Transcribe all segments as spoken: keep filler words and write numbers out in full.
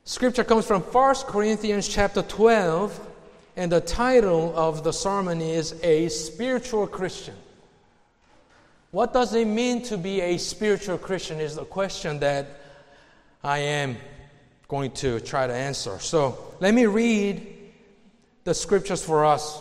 Scripture comes from First Corinthians chapter twelve, and the title of the sermon is A Spiritual Christian. What does it mean to be a spiritual Christian is the question that I am going to try to answer. So let me read the scriptures for us.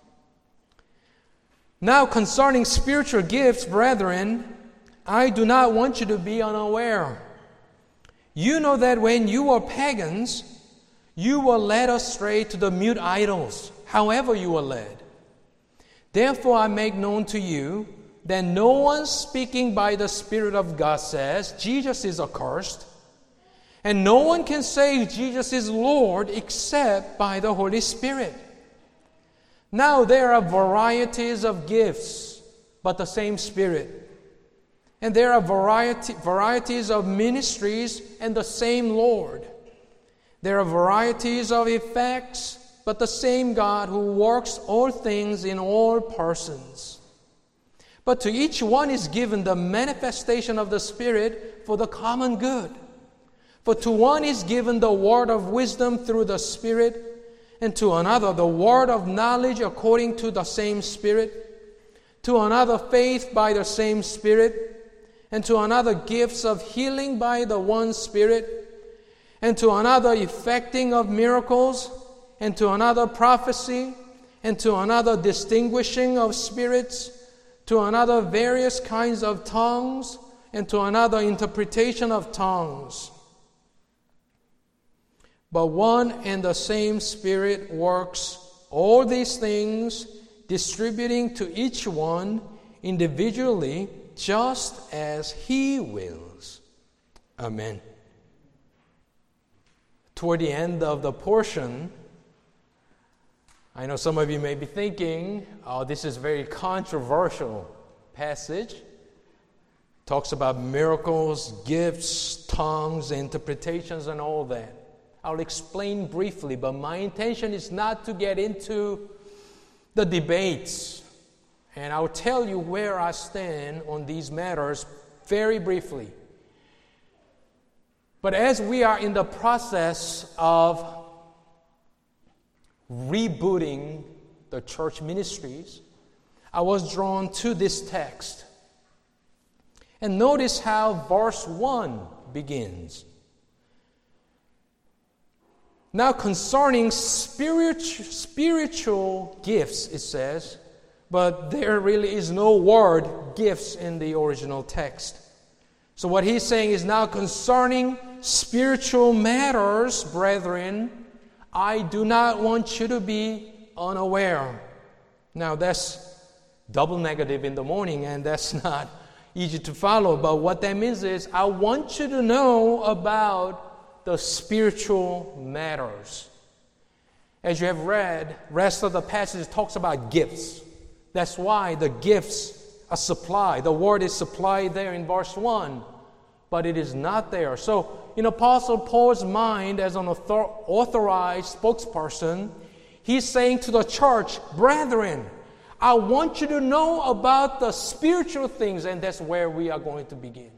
Now concerning spiritual gifts, brethren, I do not want you to be unaware. You know that when you were pagans, you were led astray to the mute idols, however you were led. Therefore I make known to you that no one speaking by the Spirit of God says Jesus is accursed, and no one can say Jesus is Lord except by the Holy Spirit. Now there are varieties of gifts, but the same Spirit. And there are variety, varieties of ministries and the same Lord. There are varieties of effects, but the same God who works all things in all persons. But to each one is given the manifestation of the Spirit for the common good. For to one is given the word of wisdom through the Spirit, and to another the word of knowledge according to the same Spirit, to another faith by the same Spirit, and to another gifts of healing by the one Spirit, and to another effecting of miracles, and to another prophecy, and to another distinguishing of spirits, to another various kinds of tongues, and to another interpretation of tongues. But one and the same Spirit works all these things, distributing to each one individually just as He wills. Amen. Toward the end of the portion, I know some of you may be thinking, oh, this is a very controversial passage. Talks about miracles, gifts, tongues, interpretations, and all that. I'll explain briefly, but my intention is not to get into the debates. And I'll tell you where I stand on these matters very briefly. But as we are in the process of rebooting the church ministries, I was drawn to this text. And notice how verse one begins. Now concerning spiritual, spiritual gifts, it says, but there really is no word gifts in the original text. So what he's saying is now concerning spiritual matters, brethren, I do not want you to be unaware. Now that's double negative in the morning, and that's not easy to follow. But what that means is I want you to know about the spiritual matters. As you have read, rest of the passage talks about gifts. That's why the gifts are supplied. The word is supplied there in verse one, but it is not there. So in Apostle Paul's mind, as an author- authorized spokesperson, he's saying to the church, brethren, I want you to know about the spiritual things, and that's where we are going to begin.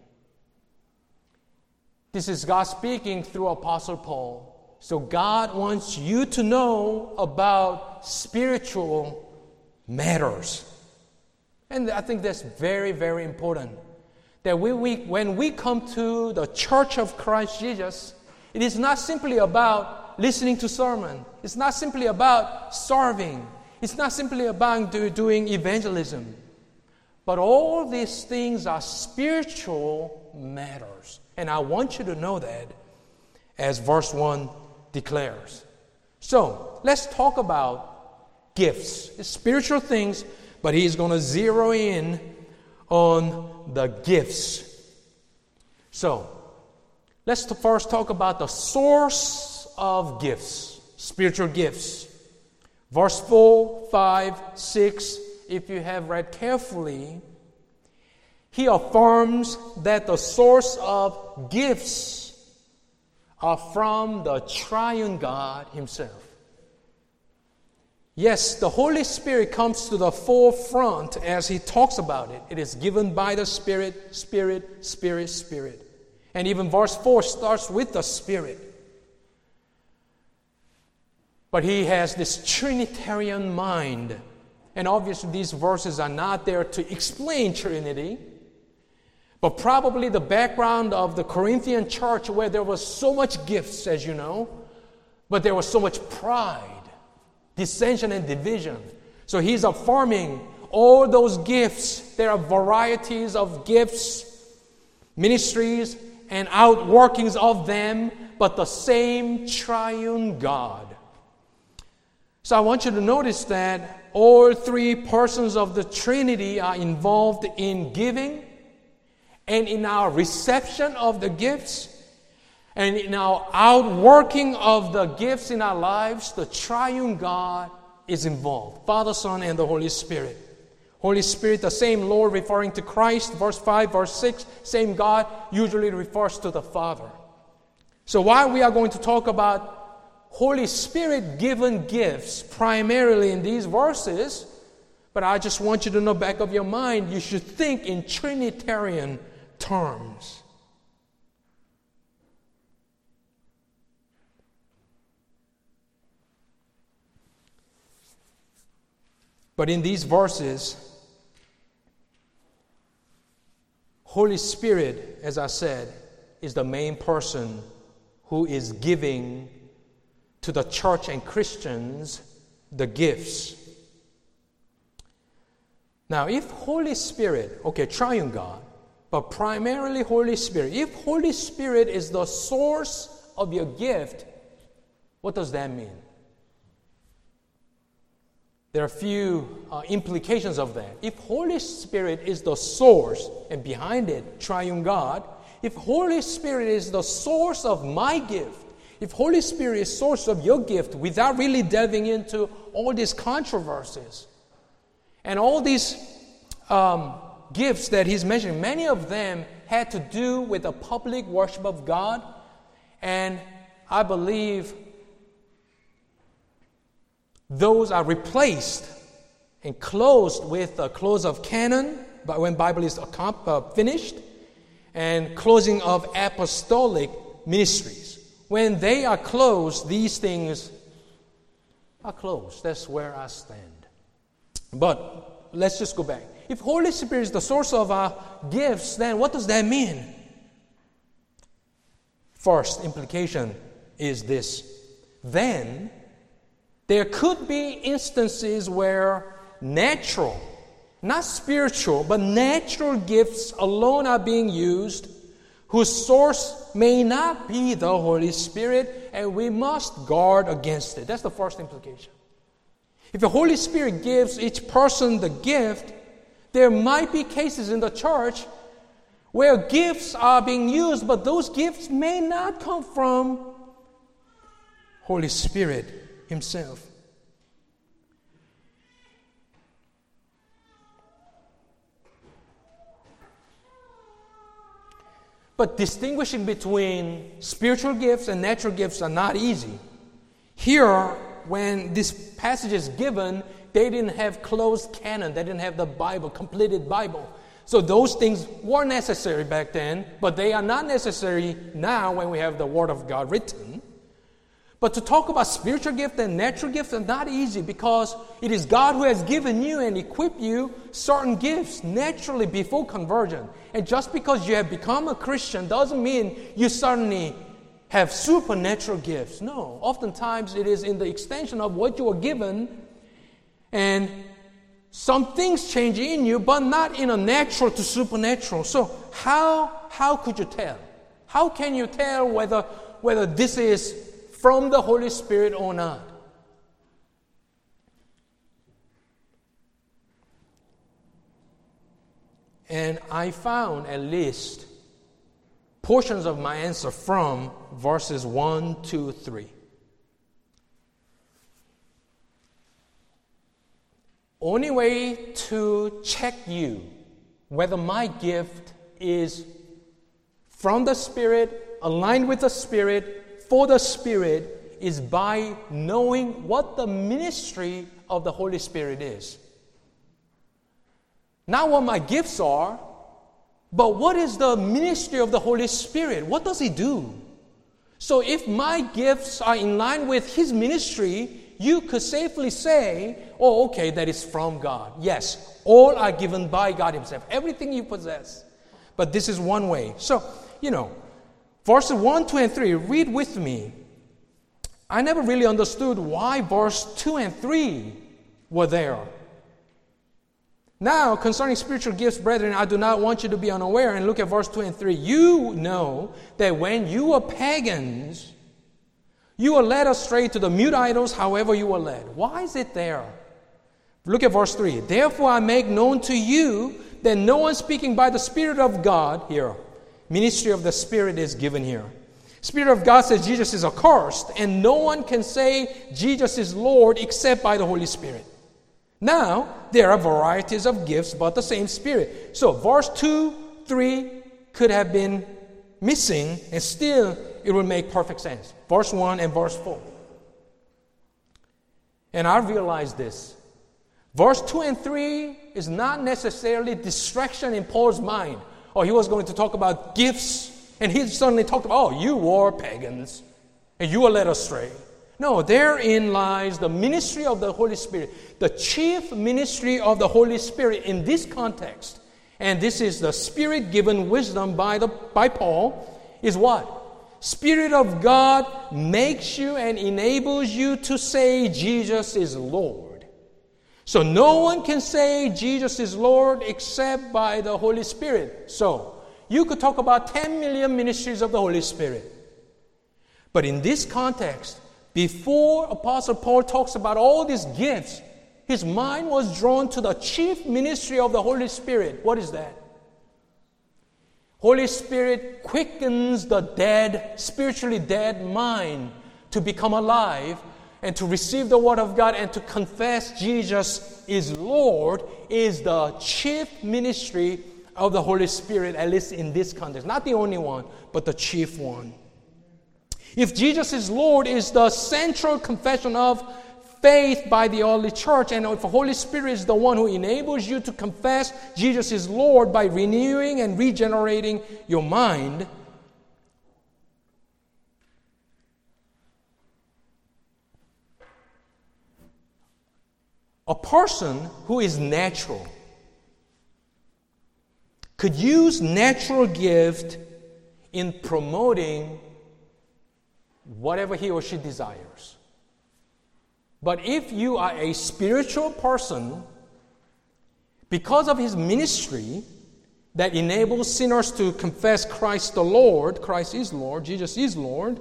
This is God speaking through Apostle Paul. So God wants you to know about spiritual matters. And I think that's very, very important. That when we, when we come to the Church of Christ Jesus, it is not simply about listening to sermon. It's not simply about serving. It's not simply about do, doing evangelism. But all these things are spiritual matters. And I want you to know that, as verse one declares. So, let's talk about gifts. It's spiritual things, but he's going to zero in on the gifts. So, let's first talk about the source of gifts, spiritual gifts. Verse four, five, six, if you have read carefully, he affirms that the source of gifts are from the triune God Himself. Yes, the Holy Spirit comes to the forefront as he talks about it. It is given by the Spirit, Spirit, Spirit, Spirit. And even verse four starts with the Spirit. But he has this Trinitarian mind. And obviously these verses are not there to explain Trinity. But probably the background of the Corinthian church, where there was so much gifts, as you know, but there was so much pride, dissension and division. So he's affirming all those gifts. There are varieties of gifts, ministries, and outworkings of them, but the same triune God. So I want you to notice that all three persons of the Trinity are involved in giving and in our reception of the gifts and in our outworking of the gifts in our lives. The triune God is involved. Father, Son, and the Holy Spirit. Holy Spirit, the same Lord referring to Christ, verse five, verse six, same God usually refers to the Father. So while we are going to talk about Holy Spirit given gifts primarily in these verses, but I just want you to know, back of your mind, you should think in Trinitarian terms. But in these verses, Holy Spirit, as I said, is the main person who is giving to the church and Christians the gifts. Now, if Holy Spirit, okay, triune God, but primarily Holy Spirit, if Holy Spirit is the source of your gift, what does that mean? There are a few uh, implications of that. If Holy Spirit is the source, and behind it, triune God, if Holy Spirit is the source of my gift, if Holy Spirit is source of your gift, without really delving into all these controversies and all these um, gifts that he's mentioning, many of them had to do with the public worship of God. And I believe those are replaced and closed with the close of canon, but when Bible is uh, finished, and closing of apostolic ministries. When they are closed, these things are closed. That's where I stand. But let's just go back. If Holy Spirit is the source of our gifts, then what does that mean? First implication is this. Then there could be instances where natural, not spiritual, but natural gifts alone are being used, whose source may not be the Holy Spirit, and we must guard against it. That's the first implication. If the Holy Spirit gives each person the gift, there might be cases in the church where gifts are being used, but those gifts may not come from Holy Spirit Himself. But distinguishing between spiritual gifts and natural gifts are not easy. Here, when this passage is given, they didn't have closed canon. They didn't have the Bible, completed Bible. So those things were necessary back then, but they are not necessary now when we have the Word of God written. But to talk about spiritual gifts and natural gifts is not easy, because it is God who has given you and equipped you certain gifts naturally before conversion. And just because you have become a Christian doesn't mean you suddenly have supernatural gifts. No, oftentimes it is in the extension of what you are given, and some things change in you, but not in a natural to supernatural. So how how could you tell? How can you tell whether whether this is from the Holy Spirit or not? And I found at least portions of my answer from verses one, two, three. Only way to check you whether my gift is from the Spirit, aligned with the Spirit, for the Spirit, is by knowing what the ministry of the Holy Spirit is. Not what my gifts are, but what is the ministry of the Holy Spirit? What does He do? So if my gifts are in line with His ministry, you could safely say, oh, okay, that is from God. Yes, all are given by God himself. Everything you possess. But this is one way. So, you know, verses one, two, and three, read with me. I never really understood why verse two and three were there. Now, concerning spiritual gifts, brethren, I do not want you to be unaware. And look at verse two and three. You know that when you were pagans, you were led astray to the mute idols, however you were led. Why is it there? Look at verse three. Therefore I make known to you that no one speaking by the Spirit of God, here, ministry of the Spirit is given here. Spirit of God says Jesus is accursed, and no one can say Jesus is Lord except by the Holy Spirit. Now, there are varieties of gifts, but the same Spirit. So, verse two, three could have been missing, and still it would make perfect sense. Verse one and verse four. And I realized this. Verse two and three is not necessarily distraction in Paul's mind. Or he was going to talk about gifts, and he suddenly talked about, oh, you were pagans, and you were led astray. No, therein lies the ministry of the Holy Spirit. The chief ministry of the Holy Spirit in this context, and this is the Spirit-given wisdom by, the, by Paul, is what? Spirit of God makes you and enables you to say Jesus is Lord. So no one can say Jesus is Lord except by the Holy Spirit. So you could talk about ten million ministries of the Holy Spirit. But in this context, before Apostle Paul talks about all these gifts, his mind was drawn to the chief ministry of the Holy Spirit. What is that? Holy Spirit quickens the dead, spiritually dead mind to become alive and to receive the Word of God and to confess Jesus is Lord is the chief ministry of the Holy Spirit, at least in this context. Not the only one, but the chief one. If Jesus is Lord is the central confession of faith by the early church, and if the Holy Spirit is the one who enables you to confess Jesus is Lord by renewing and regenerating your mind, a person who is natural could use natural gift in promoting whatever he or she desires. But if you are a spiritual person, because of his ministry that enables sinners to confess Christ the Lord, Christ is Lord, Jesus is Lord,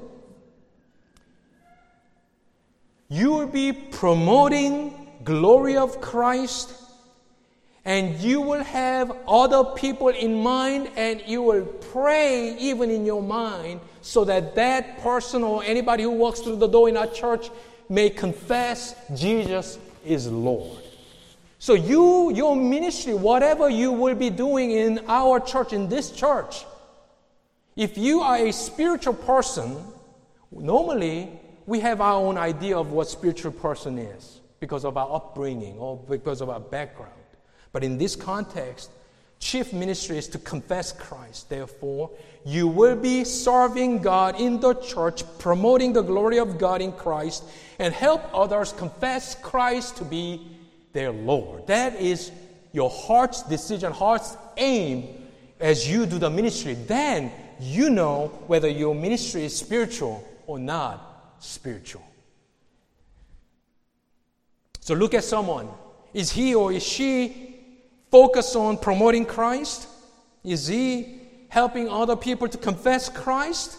you will be promoting glory of Christ, and you will have other people in mind, and you will pray even in your mind so that that person or anybody who walks through the door in our church may confess Jesus is Lord. So you, your ministry, whatever you will be doing in our church, in this church, if you are a spiritual person, normally we have our own idea of what spiritual person is because of our upbringing or because of our background. But in this context, chief ministry is to confess Christ. Therefore, you will be serving God in the church, promoting the glory of God in Christ, and help others confess Christ to be their Lord. That is your heart's decision, heart's aim as you do the ministry. Then you know whether your ministry is spiritual or not spiritual. So look at someone. Is he or is she focused on promoting Christ? Is he helping other people to confess Christ?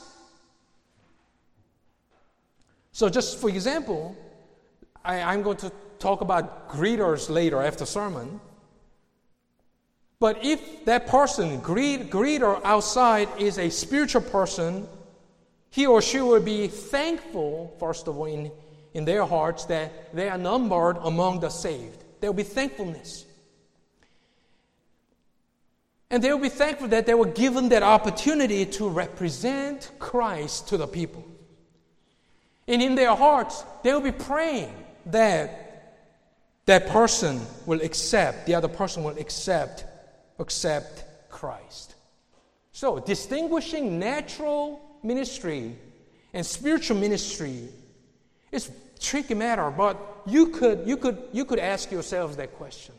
So just for example, I, I'm going to talk about greeters later after sermon. But if that person, greet, greeter outside, is a spiritual person, he or she will be thankful, first of all, in, in their hearts that they are numbered among the saved. There will be thankfulness. And they will be thankful that they were given that opportunity to represent Christ to the people. And in their hearts, they will be praying that that person will accept, the other person will accept, accept Christ. So, distinguishing natural ministry and spiritual ministry is tricky matter, but you could, you could, you could ask yourselves that question.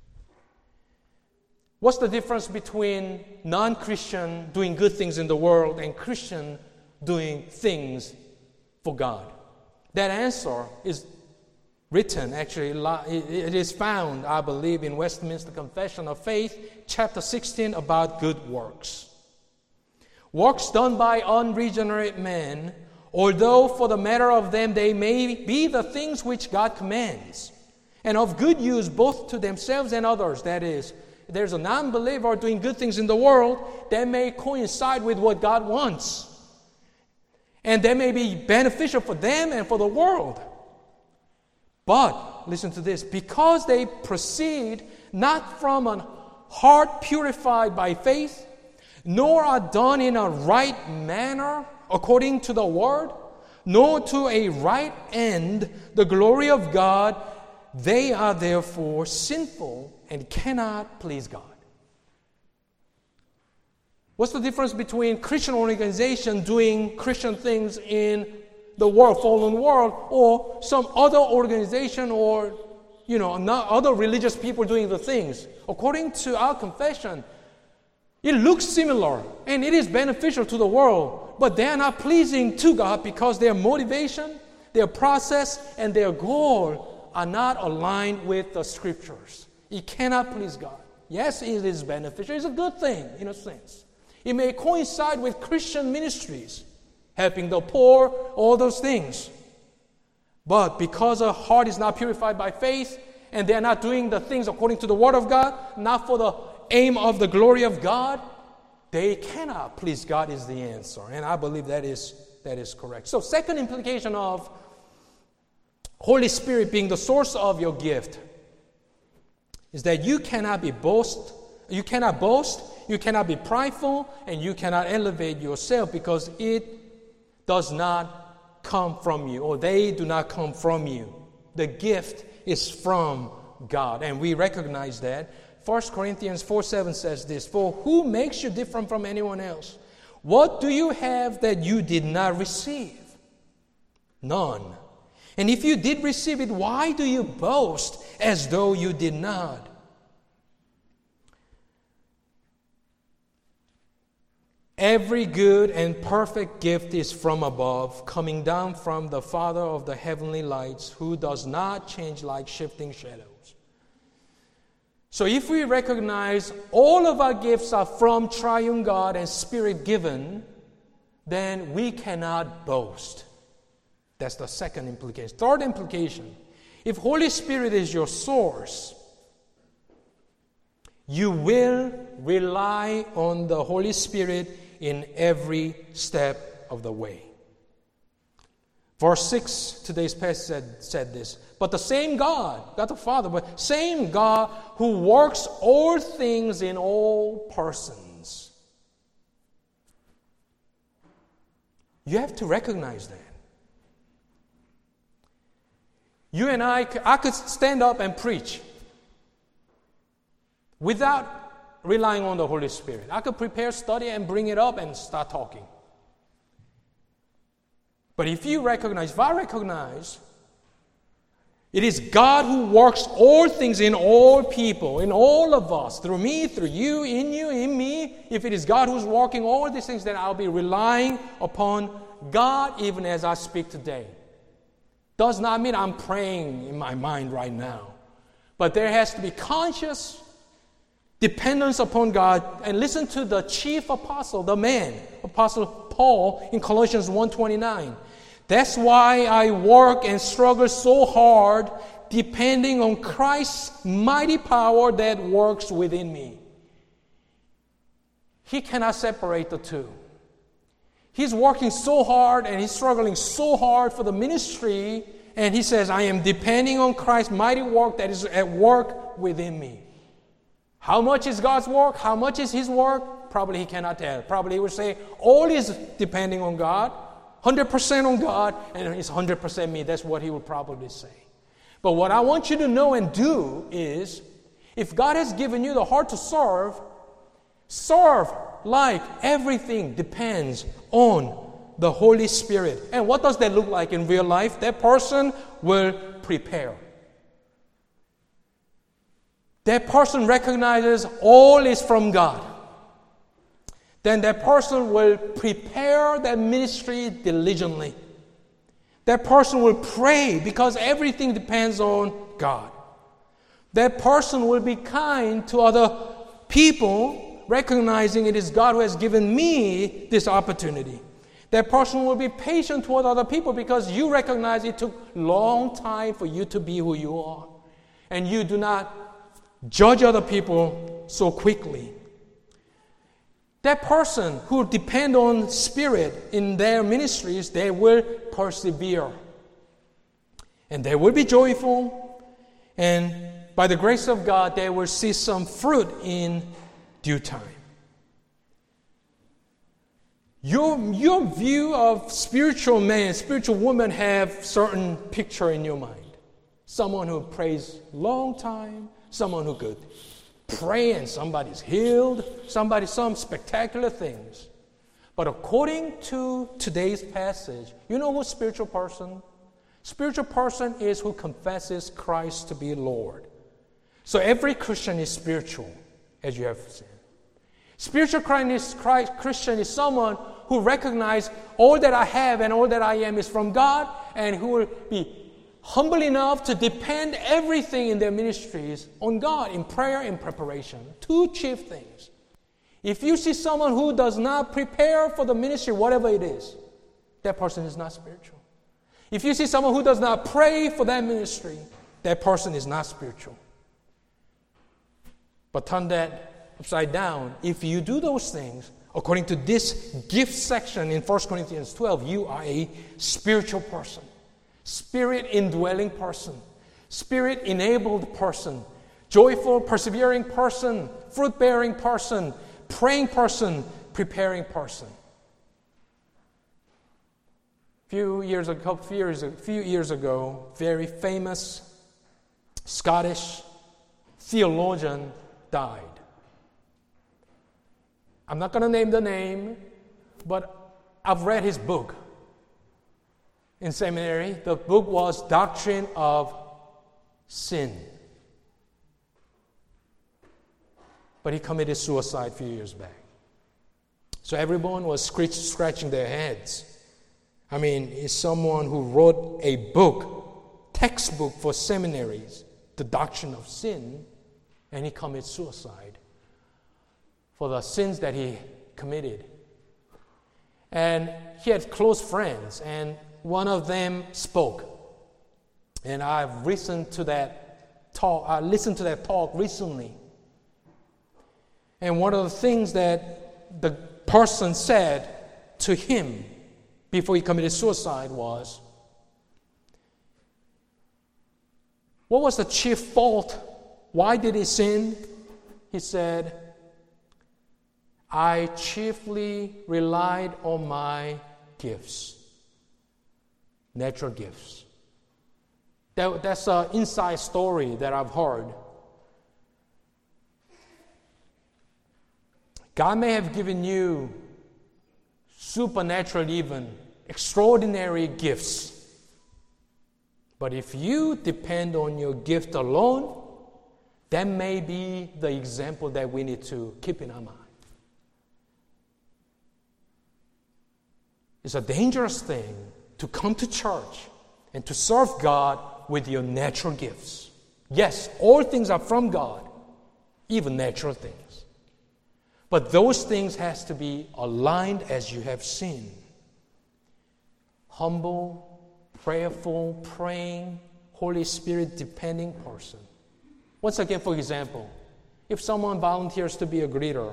What's the difference between non-Christian doing good things in the world and Christian doing things for God? That answer is written, actually, it is found, I believe, in Westminster Confession of Faith, chapter sixteen, about good works. Works done by unregenerate men, although for the matter of them they may be the things which God commands, and of good use both to themselves and others. That is, if there's a non-believer doing good things in the world, that may coincide with what God wants. And that may be beneficial for them and for the world. But, listen to this, because they proceed not from a heart purified by faith, nor are done in a right manner according to the word, nor to a right end, the glory of God, they are therefore sinful and cannot please God. What's the difference between Christian organization doing Christian things in the world, fallen world, or some other organization or, you know, not other religious people doing the things? According to our confession, it looks similar and it is beneficial to the world, but they are not pleasing to God because their motivation, their process, and their goal are not aligned with the Scriptures. It cannot please God. Yes, it is beneficial. It's a good thing in a sense. It may coincide with Christian ministries, helping the poor, all those things. But because a heart is not purified by faith, and they are not doing the things according to the Word of God, not for the aim of the glory of God, they cannot please God is the answer. And I believe that is, that is correct. So second implication of Holy Spirit being the source of your gift is that you cannot be boast, you cannot boast, you cannot be prideful, and you cannot elevate yourself because it does not come from you, or they do not come from you. The gift is from God, and we recognize that. First Corinthians four seven says this, "For who makes you different from anyone else? What do you have that you did not receive? None. And if you did receive it, why do you boast as though you did not?" Every good and perfect gift is from above, coming down from the Father of the heavenly lights, who does not change like shifting shadows. So if we recognize all of our gifts are from triune God and Spirit given, then we cannot boast. That's the second implication. Third implication, if Holy Spirit is your source, you will rely on the Holy Spirit in every step of the way. Verse six, today's passage said, said this, "But the same God," God the Father, but same God who works all things in all persons. You have to recognize that. You and I, I could stand up and preach without relying on the Holy Spirit. I could prepare, study, and bring it up and start talking. But if you recognize, if I recognize, it is God who works all things in all people, in all of us, through me, through you, in you, in me. If it is God who's working all these things, then I'll be relying upon God even as I speak today. Does not mean I'm praying in my mind right now. But there has to be conscious dependence upon God. And listen to the chief apostle, the man, Apostle Paul, in Colossians one twenty-nine. "That's why I work and struggle so hard, depending on Christ's mighty power that works within me." He cannot separate the two. He's working so hard and he's struggling so hard for the ministry, and he says, "I am depending on Christ's mighty work that is at work within me." How much is God's work? How much is His work? Probably he cannot tell. Probably he would say, all is depending on God, one hundred percent on God, and it's one hundred percent me. That's what he would probably say. But what I want you to know and do is, if God has given you the heart to serve, serve like everything depends on the Holy Spirit. And what does that look like in real life? That person will prepare. That person recognizes all is from God. Then that person will prepare that ministry diligently. That person will pray because everything depends on God. That person will be kind to other people, recognizing it is God who has given me this opportunity. That person will be patient toward other people because you recognize it took a long time for you to be who you are. And you do not judge other people so quickly. That person who depend on Spirit in their ministries, they will persevere. And they will be joyful. And by the grace of God, they will see some fruit in due time. Your, your view of spiritual man, spiritual woman have certain picture in your mind. Someone who prays long time, someone who could pray and somebody's healed, somebody, some spectacular things. But according to today's passage, you know who's spiritual person? Spiritual person is who confesses Christ to be Lord. So every Christian is spiritual, as you have seen. Spiritual Christian is someone who recognizes all that I have and all that I am is from God, and who will be humble enough to depend everything in their ministries on God in prayer and preparation. Two chief things. If you see someone who does not prepare for the ministry, whatever it is, that person is not spiritual. If you see someone who does not pray for that ministry, that person is not spiritual. But turn that upside down. If you do those things, according to this gift section in First Corinthians twelve, you are a spiritual person. Spirit-indwelling person, Spirit-enabled person, joyful, persevering person, fruit-bearing person, praying person, preparing person. Few years ago, few years, few years ago, very famous Scottish theologian died. I'm not going to name the name, but I've read his book. In seminary, the book was Doctrine of Sin. But he committed suicide a few years back. So everyone was scratch, scratching their heads. I mean, is someone who wrote a book, textbook for seminaries, The Doctrine of Sin, and he committed suicide for the sins that he committed. And he had close friends, and one of them spoke, and I've listened to that talk. I listened to that talk recently, and one of the things that the person said to him before he committed suicide was, what was the chief fault? Why did he sin? He said, I chiefly relied on my gifts. Natural gifts. That, that's an inside story that I've heard. God may have given you supernatural, even extraordinary gifts. But if you depend on your gift alone, that may be the example that we need to keep in our mind. It's a dangerous thing to come to church and to serve God with your natural gifts. Yes, all things are from God, even natural things. But those things has to be aligned as you have seen. Humble, prayerful, praying, Holy Spirit depending person. Once again, for example, if someone volunteers to be a greeter,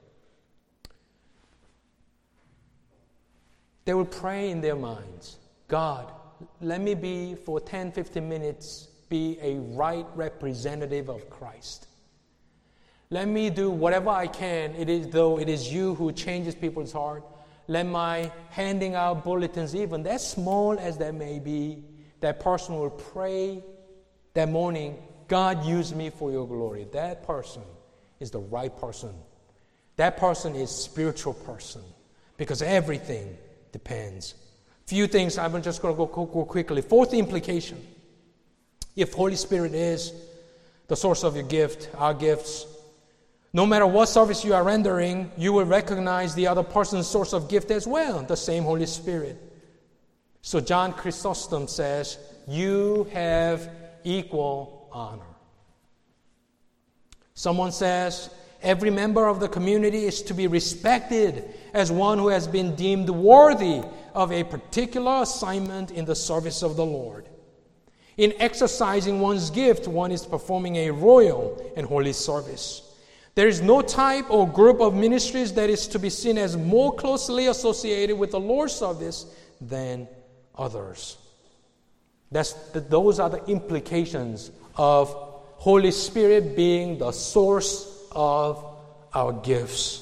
they will pray in their minds, God, let me be for ten, fifteen minutes, be a right representative of Christ. Let me do whatever I can, it is, though it is you who changes people's heart. Let my handing out bulletins, even as small as that may be, that person will pray that morning, God, use me for your glory. That person is the right person. That person is spiritual person, because everything depends. Few things, I'm just going to go, go quickly. Fourth implication. If Holy Spirit is the source of your gift, our gifts, no matter what service you are rendering, you will recognize the other person's source of gift as well, the same Holy Spirit. So John Chrysostom says, you have equal honor. Someone says, every member of the community is to be respected as one who has been deemed worthy of a particular assignment in the service of the Lord. In exercising one's gift, one is performing a royal and holy service. There is no type or group of ministries that is to be seen as more closely associated with the Lord's service than others. That's the, those are the implications of Holy Spirit being the source of our gifts.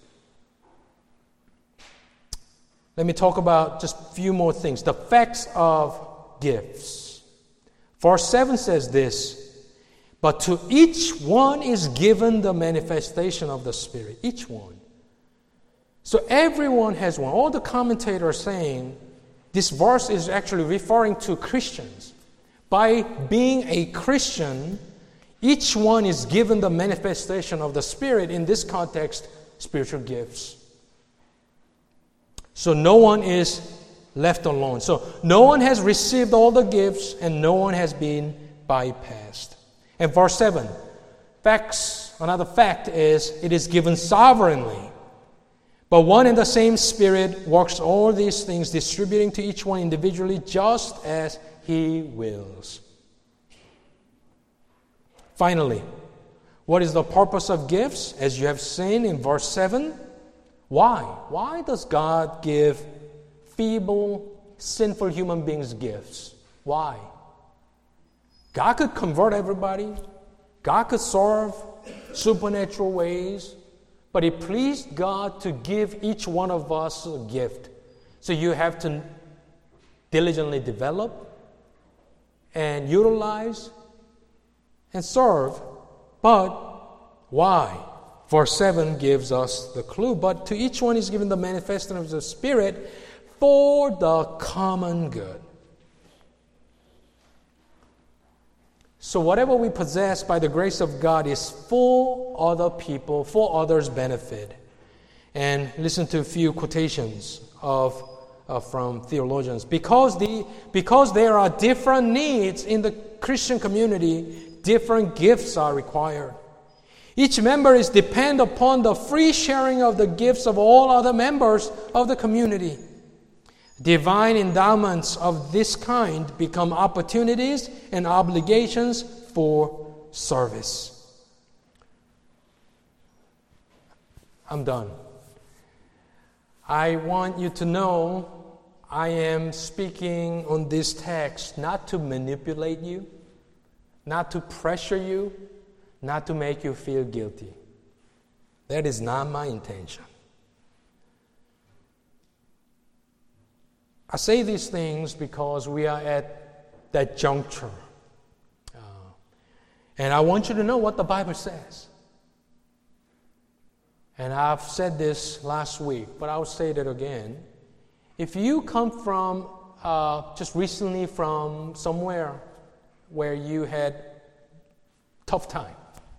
Let me talk about just a few more things. The facts of gifts. Verse seven says this, but to each one is given the manifestation of the Spirit. Each one. So everyone has one. All the commentators are saying this verse is actually referring to Christians. By being a Christian, each one is given the manifestation of the Spirit. In this context, spiritual gifts. So no one is left alone. So no one has received all the gifts and no one has been bypassed. And verse seven, facts, another fact is it is given sovereignly. But one and the same Spirit works all these things, distributing to each one individually just as He wills. Finally, what is the purpose of gifts? As you have seen in verse seven, why? Why does God give feeble, sinful human beings gifts? Why? God could convert everybody. God could serve supernatural ways. But it pleased God to give each one of us a gift. So you have to diligently develop and utilize and serve. But why? Verse seven gives us the clue. But to each one is given the manifestation of the Spirit for the common good. So whatever we possess by the grace of God is for other people, for others' benefit. And listen to a few quotations of uh, from theologians. Because the because there are different needs in the Christian community, different gifts are required. Each member is dependent upon the free sharing of the gifts of all other members of the community. Divine endowments of this kind become opportunities and obligations for service. I'm done. I want you to know I am speaking on this text not to manipulate you, not to pressure you, not to make you feel guilty. That is not my intention. I say these things because we are at that juncture. Uh, and I want you to know what the Bible says. And I've said this last week, but I'll say that again. If you come from, uh, just recently from somewhere where you had tough time,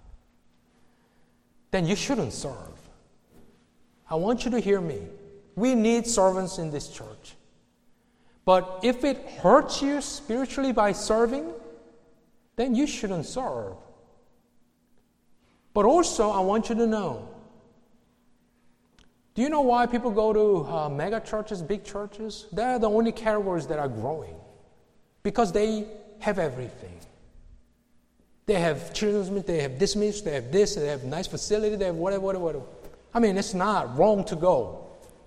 then you shouldn't serve. I want you to hear me. We need servants in this church. But if it hurts you spiritually by serving, then you shouldn't serve. But also, I want you to know, do you know why people go to uh, mega churches, big churches? They're the only categories that are growing. Because they have everything. They have children's ministry, they have this ministry, they have this, they have nice facility, they have whatever, whatever, whatever. I mean, it's not wrong to go.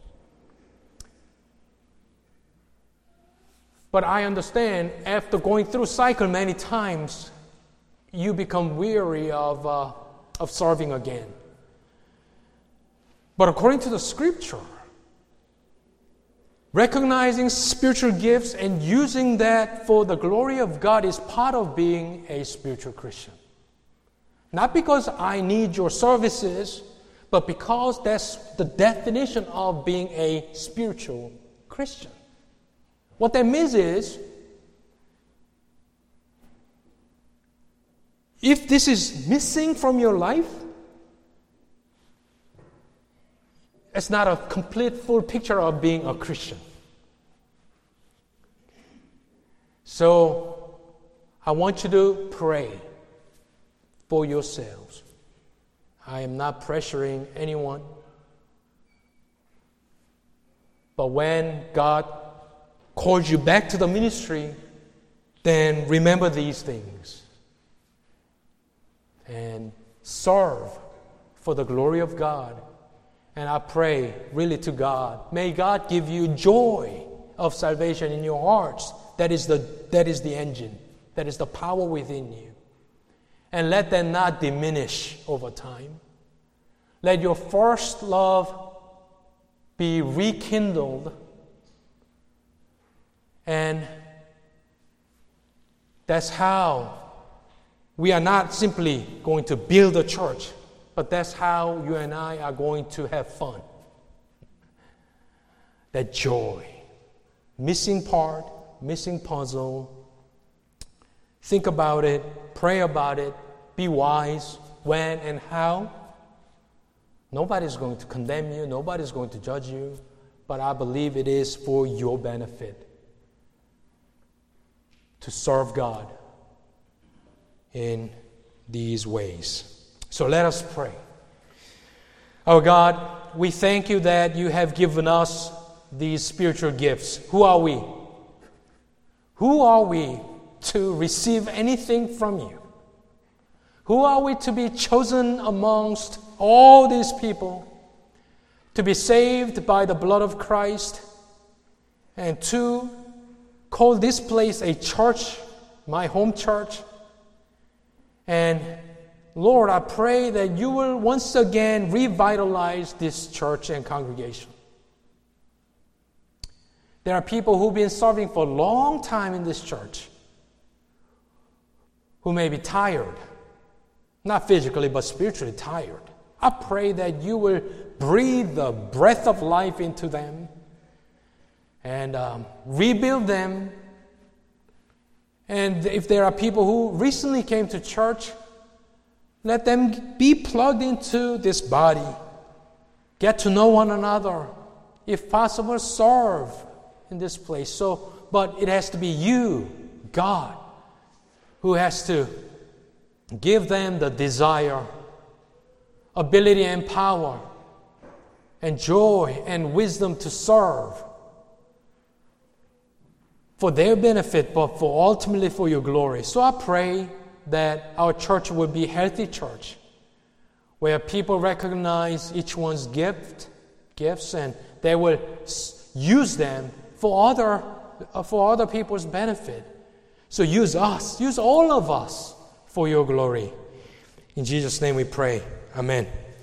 But I understand after going through cycle many times, you become weary of, uh, of serving again. But according to the Scripture, recognizing spiritual gifts and using that for the glory of God is part of being a spiritual Christian. Not because I need your services, but because that's the definition of being a spiritual Christian. Christian. What that means is, if this is missing from your life, it's not a complete, full picture of being a Christian. So, I want you to pray for yourselves. I am not pressuring anyone. But when God calls you back to the ministry, then remember these things. And serve for the glory of God. And I pray really to God, may God give you joy of salvation in your hearts. That is the, that is the engine. That is the power within you. And let that not diminish over time. Let your first love be rekindled. And that's how we are not simply going to build a church, but that's how you and I are going to have fun. That joy. Missing part, missing puzzle. Think about it, pray about it, be wise when and how. Nobody's going to condemn you, nobody's going to judge you, but I believe it is for your benefit to serve God in these ways. So let us pray. Our God, we thank you that you have given us these spiritual gifts. Who are we? Who are we to receive anything from you? Who are we to be chosen amongst all these people, to be saved by the blood of Christ, and to call this place a church, my home church? And Lord, I pray that you will once again revitalize this church and congregation. There are people who've been serving for a long time in this church who may be tired, not physically but spiritually tired. I pray that you will breathe the breath of life into them and um, rebuild them. And if there are people who recently came to church, let them be plugged into this body. Get to know one another. If possible, serve in this place. So, but it has to be you, God, who has to give them the desire, ability and power, and joy and wisdom to serve for their benefit, but for ultimately for your glory. So I pray that our church will be a healthy church, where people recognize each one's gift, gifts, and they will use them for other, for other people's benefit. So use us, use all of us for your glory. In Jesus' name we pray. Amen.